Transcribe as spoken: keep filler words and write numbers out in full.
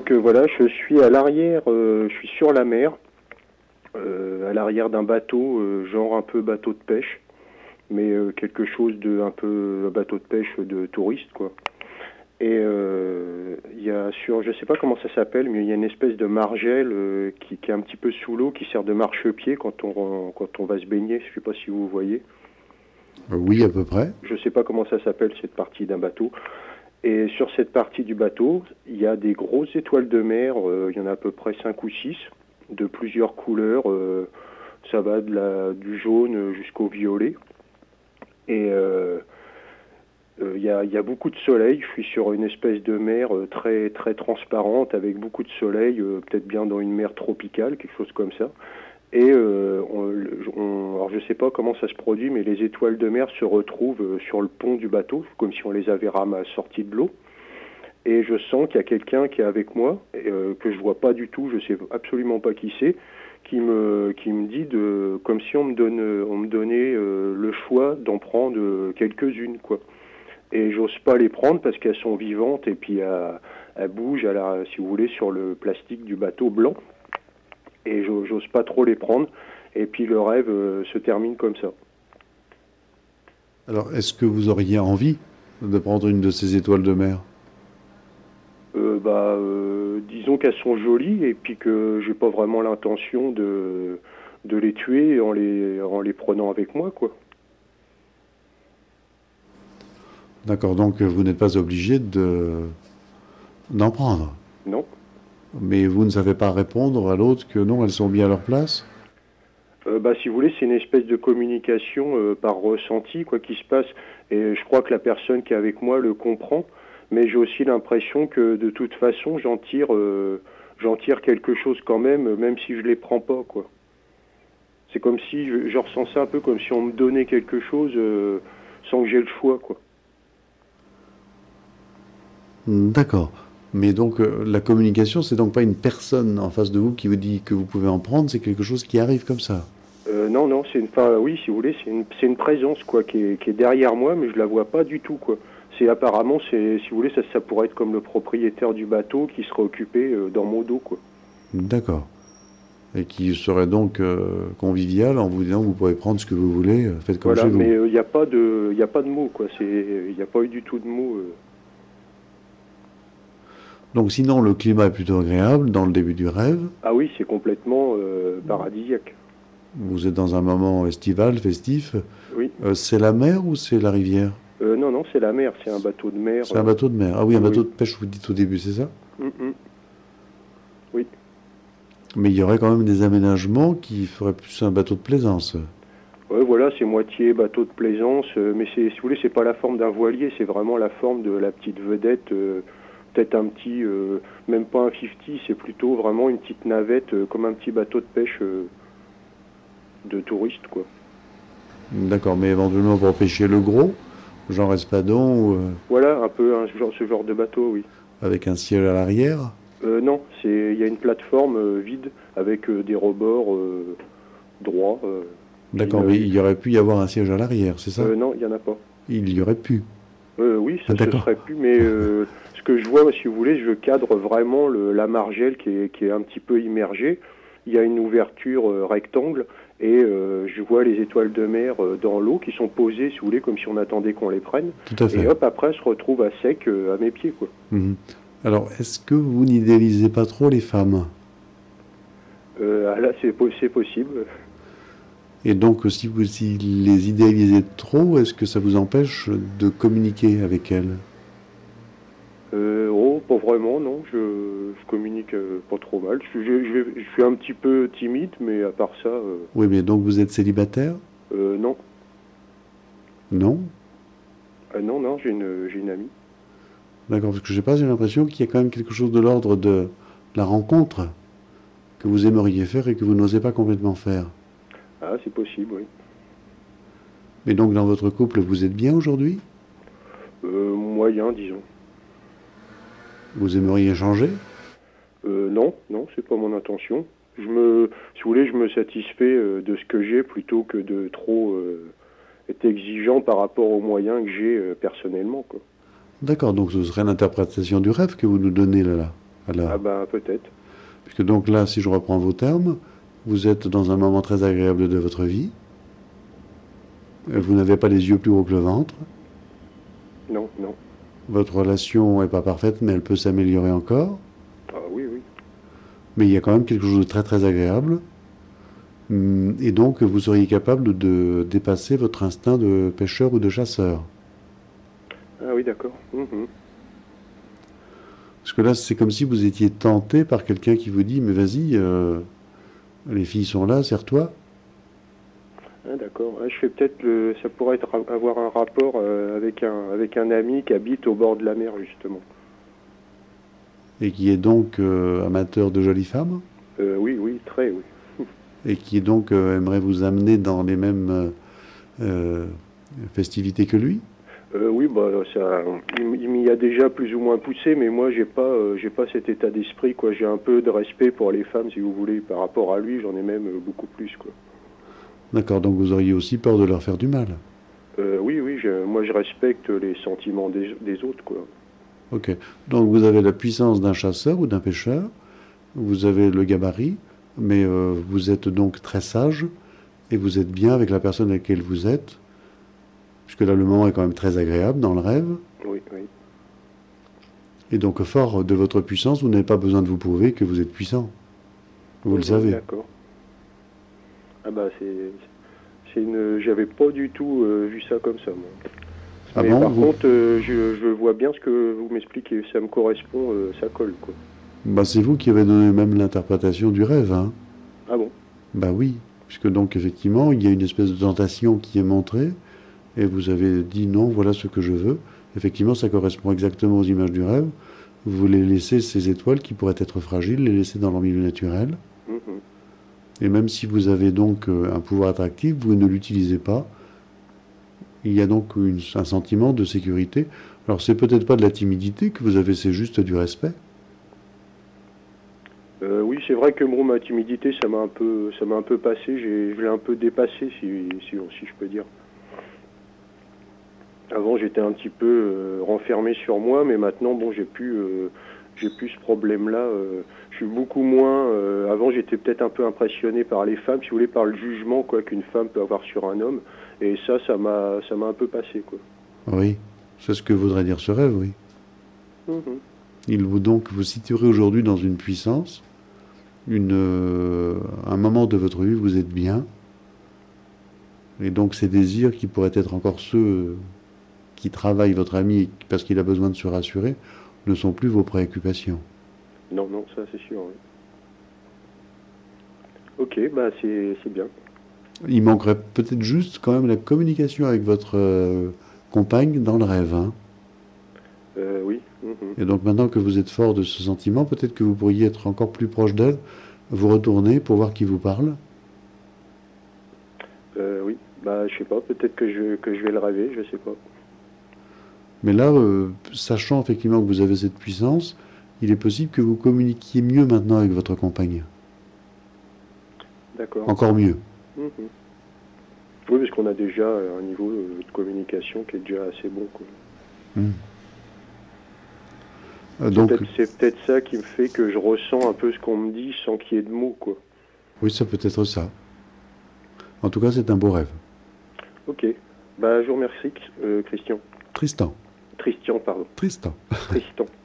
Donc euh, voilà, je suis à l'arrière, euh, je suis sur la mer, euh, à l'arrière d'un bateau, euh, genre un peu bateau de pêche, mais euh, quelque chose de un peu un bateau de pêche de touriste, quoi. Et euh, il y a sur, je sais pas comment ça s'appelle, mais il y a une espèce de margelle euh, qui, qui est un petit peu sous l'eau, qui sert de marchepied quand on quand on va se baigner. Je sais pas si vous voyez. Euh, Oui, Je à peu près. je sais pas comment ça s'appelle cette partie d'un bateau. Et sur cette partie du bateau, il y a des grosses étoiles de mer. Euh, il y en a à peu près cinq ou six, de plusieurs couleurs. Euh, ça va de la, du jaune jusqu'au violet. Et euh, Euh, Il y, a, il y a beaucoup de soleil, je suis sur une espèce de mer euh, très très transparente avec beaucoup de soleil, euh, peut-être bien dans une mer tropicale, quelque chose comme ça. Et euh, on, on, alors je sais pas comment ça se produit, mais les étoiles de mer se retrouvent euh, sur le pont du bateau, comme si on les avait ramassées sorties de l'eau. Et je sens qu'il y a quelqu'un qui est avec moi, euh, que je vois pas du tout, je sais absolument pas qui c'est, qui me qui me dit de, comme si on me donne, on me donnait euh, le choix d'en prendre euh, quelques-unes, quoi. Et j'ose pas les prendre parce qu'elles sont vivantes et puis elles, elles bougent, à la, si vous voulez, sur le plastique du bateau blanc. Et j'ose pas trop les prendre. Et puis le rêve euh, se termine comme ça. Alors, est-ce que vous auriez envie de prendre une de ces étoiles de mer? Euh, bah, euh, disons qu'elles sont jolies et puis que j'ai pas vraiment l'intention de, de les tuer en les, en les prenant avec moi, quoi. D'accord, donc euh, vous n'êtes pas obligé de d'en prendre. Non. Mais vous ne savez pas répondre à l'autre que non, elles sont bien à leur place? Euh, bah, si vous voulez, c'est une espèce de communication euh, par ressenti, quoi, qui se passe. Et je crois que la personne qui est avec moi le comprend. Mais j'ai aussi l'impression que de toute façon, j'en tire, euh, j'en tire quelque chose quand même, même si je les prends pas, quoi. C'est comme si je, je ressens ça un peu comme si on me donnait quelque chose euh, sans que j'ai le choix, quoi. D'accord. Mais donc, euh, la communication, c'est donc pas une personne en face de vous qui vous dit que vous pouvez en prendre, c'est quelque chose qui arrive comme ça. Euh, non, non, c'est une, enfin, oui, si vous voulez, c'est une, c'est une présence, quoi, qui est, qui est derrière moi, mais je la vois pas du tout, quoi. C'est apparemment, c'est, si vous voulez, ça, ça pourrait être comme le propriétaire du bateau qui serait occupé euh, dans mon dos, quoi. D'accord. Et qui serait donc euh, convivial en vous disant vous pouvez prendre ce que vous voulez, euh, faites comme Voilà, chez mais vous. il n'y a pas de, il a pas de mots, quoi. C'est, il n'y a pas eu du tout de mots. euh. Donc sinon, le climat est plutôt agréable dans le début du rêve. Ah oui, c'est complètement euh, paradisiaque. Vous êtes dans un moment estival, festif. Oui. Euh, c'est la mer ou c'est la rivière? Euh, non, non, c'est la mer, c'est un bateau de mer. C'est un euh. bateau de mer. Ah oui, un Oui, bateau oui. de pêche, vous dites au début, c'est ça? Mm, mm. Oui. Mais il y aurait quand même des aménagements qui feraient plus un bateau de plaisance. Ouais, voilà, c'est moitié bateau de plaisance, euh, mais c'est, si vous voulez, c'est pas la forme d'un voilier, c'est vraiment la forme de la petite vedette, euh, peut-être un petit, euh, même pas un cinquante, c'est plutôt vraiment une petite navette, euh, comme un petit bateau de pêche euh, de touriste, quoi. D'accord, mais éventuellement pour pêcher le gros, genre espadon, ou, euh, Voilà, un peu un, genre, ce genre de bateau, oui. avec un ciel à l'arrière. Euh, non, c'est, il y a une plateforme euh, vide avec euh, des rebords euh, droits. Euh, puis D'accord, une, mais une- il y aurait pu y avoir un siège à l'arrière, c'est ça? euh, non, il y en a pas. Il y aurait pu. Euh, oui, Ah, ça se d'accord. serait pu, mais euh, ce que je vois, si vous voulez, je cadre vraiment le, la margelle qui est, qui est un petit peu immergée. Il y a une ouverture euh, rectangle et euh, je vois les étoiles de mer euh, dans l'eau qui sont posées, si vous voulez, comme si on attendait qu'on les prenne. Tout à Et fait. hop, après, elles se retrouvent à sec euh, à mes pieds, quoi. Mhm. Alors, est-ce que vous n'idéalisez pas trop les femmes? Euh, ah, là, c'est po- c'est possible. Et donc, si vous si les idéalisez trop, est-ce que ça vous empêche de communiquer avec elles? Euh, oh, pas vraiment, non. Je, je communique euh, pas trop mal. Je, je, je vais- je suis un petit peu timide, mais à part ça, euh, Oui, mais donc vous êtes célibataire? euh, non. Non? Ah, non, non, j'ai une, j'ai une amie. D'accord, parce que je sais pas, j'ai l'impression qu'il y a quand même quelque chose de l'ordre de la rencontre que vous aimeriez faire et que vous n'osez pas complètement faire. Ah, c'est possible, oui. Mais donc, dans votre couple, vous êtes bien aujourd'hui? Euh, moyen, disons. Vous aimeriez changer? Euh, non, non, c'est pas mon intention. Je me, si vous voulez, je me satisfais euh, de ce que j'ai plutôt que de trop euh, être exigeant par rapport aux moyens que j'ai euh, personnellement, quoi. D'accord, donc ce serait l'interprétation du rêve que vous nous donnez là, là. Alors, Ah bah peut-être. puisque donc là, si je reprends vos termes, vous êtes dans un moment très agréable de votre vie. Euh, Vous n'avez pas les yeux plus gros que le ventre. Non, non. Votre relation n'est pas parfaite, mais elle peut s'améliorer encore. Ah oui, oui. Mais il y a quand même quelque chose de très très agréable. Hum, Et donc, vous seriez capable de dépasser votre instinct de pêcheur ou de chasseur. Ah oui, d'accord. Mhm. Parce que là, c'est comme si vous étiez tenté par quelqu'un qui vous dit, mais vas-y, euh, les filles sont là, serre-toi. Ah d'accord. Ah, je fais peut-être le. Ça pourrait être avoir un rapport euh, avec un avec un ami qui habite au bord de la mer justement. Et qui est donc euh, amateur de jolies femmes, Euh, oui, oui, très, oui. et qui donc euh, aimerait vous amener dans les mêmes euh, euh, festivités que lui. Euh, oui, bah ça, il, il m'y a déjà plus ou moins poussé, mais moi j'ai pas, euh, j'ai pas cet état d'esprit quoi. J'ai un peu de respect pour les femmes, si vous voulez, par rapport à lui, j'en ai même euh, beaucoup plus quoi. D'accord, donc vous auriez aussi peur de leur faire du mal. Euh, oui, oui, je, moi je respecte les sentiments des, des autres quoi. Ok, donc vous avez la puissance d'un chasseur ou d'un pêcheur, vous avez le gabarit, mais euh, vous êtes donc très sage et vous êtes bien avec la personne avec laquelle vous êtes, puisque là le moment est quand même très agréable dans le rêve. Oui, oui. Et donc, fort de votre puissance, vous n'avez pas besoin de vous prouver que vous êtes puissant. Vous le Mhm, savez. d'accord. Ah bah c'est, c'est une, j'avais pas du tout euh, vu ça comme ça moi. Ah Mais bon, par vous- contre, euh, je, je vois bien ce que vous m'expliquez, ça me correspond, euh, ça colle quoi. Bah, c'est vous qui avez donné même l'interprétation du rêve, hein. Ah bon? Bah oui, puisque donc effectivement, il y a une espèce de tentation qui est montrée, et vous avez dit non, voilà ce que je veux. Effectivement, ça correspond exactement aux images du rêve. Vous voulez laisser ces étoiles qui pourraient être fragiles, les laisser dans leur milieu naturel. Mhm. Et même si vous avez donc euh, un pouvoir attractif, vous ne l'utilisez pas. Il y a donc une- un sentiment de sécurité. Alors c'est peut-être pas de la timidité que vous avez, c'est juste du respect. Euh, oui, c'est vrai que bon, ma timidité, ça m'a un peu, ça m'a un peu passé. J'ai, je l'ai un peu dépassé, si, si, si je peux dire. Avant, j'étais un petit peu euh, renfermé sur moi, mais maintenant, bon, j'ai plus, euh, j'ai plus ce problème-là. euh, je suis beaucoup moins. euh, avant, j'étais peut-être un peu impressionné par les femmes, si vous voulez, par le jugement quoi qu'une femme peut avoir sur un homme. Et ça, ça m'a, ça m'a un peu passé, quoi. Oui, c'est ce que voudrait dire ce rêve, oui. Mhm. Il vous donc vous situerez aujourd'hui dans une puissance, une, euh, un moment de votre vie où vous êtes bien, et donc ces désirs qui pourraient être encore ceux euh, qui travaillent votre ami parce qu'il a besoin de se rassurer, ne sont plus vos préoccupations. Non, non, ça, c'est sûr. Oui. Ok, bah c'est, c'est bien. Il manquerait peut-être juste quand même la communication avec votre euh, compagne dans le rêve, hein. Euh, oui. Mhm. Et donc maintenant que vous êtes fort de ce sentiment, peut-être que vous pourriez être encore plus proche d'elle, vous retourner pour voir qui vous parle. Euh, oui. Bah, je sais pas. Peut-être que je, que je vais le rêver. Je sais pas. Mais là, euh, sachant effectivement que vous avez cette puissance, il est possible que vous communiquiez mieux maintenant avec votre compagne. D'accord. Encore mieux. Mhm. Oui, parce qu'on a déjà un niveau euh, de communication qui est déjà assez bon, quoi. Hmm. Euh, C'est donc, peut-être, c'est peut-être ça qui me fait que je ressens un peu ce qu'on me dit sans qu'il y ait de mots, quoi. oui, ça peut être ça. En tout cas, c'est un beau rêve. Ok. Bah, je vous remercie, euh, Christian. Tristan. Christian, pardon. Tristan. Tristan.